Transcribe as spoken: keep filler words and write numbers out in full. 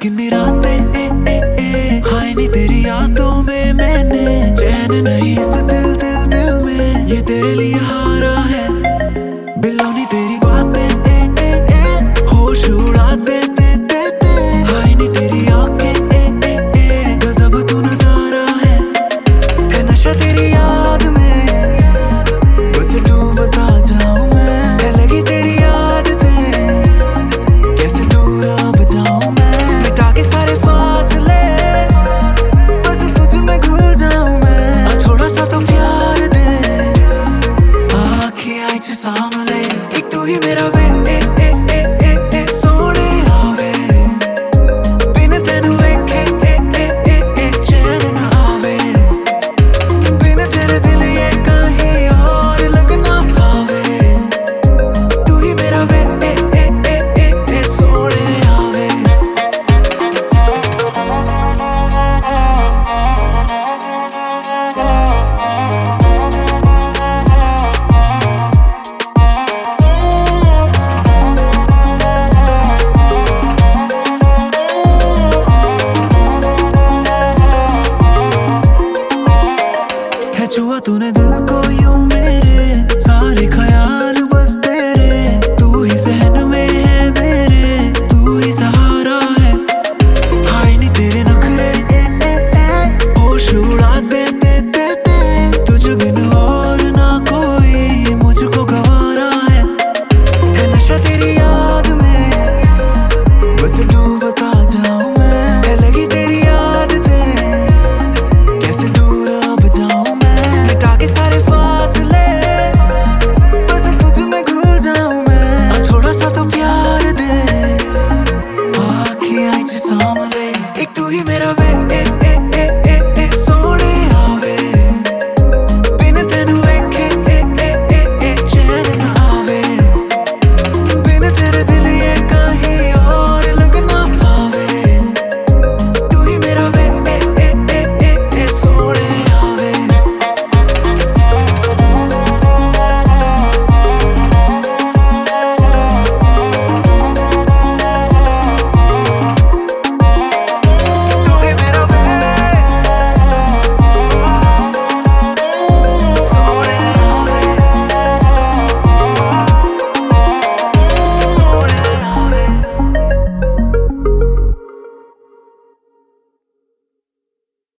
कितनी रातें ए, ए, ए, हाय नी तेरी यादों में मैंने चैन नहीं इस दिल दिल दिल में ये तेरे लिए हारा है। बिलोनी तेरी बातें ए, ए, ए, होश उड़ा दे दे दे दे हाय नी तेरी आंखें ए, ए, ए, गजब तू नजारा है। है नशा तेरी याद में बस तू बता जाऊं मैं, है लगी तेरी आदतें कैसे दूर अब जाऊं मैं, मिटा के सारे फासले बस तुझ में घुल जाऊं मैं। आ थोड़ा सा तो प्यार दे आँखें आई च सामने एक तू ही मेरा वे ए, ए, ए, ए, ए, सोने आवे बिन तेनू वेखे ए, ए, ए, ए, चैन ना आवे बिन तेरे दिल ये कहीं और लग ना पावे। तू ही मेरा वे ए, ए, ए, ए, ए, सोने आवे। है छुआ तूने दिल को यूं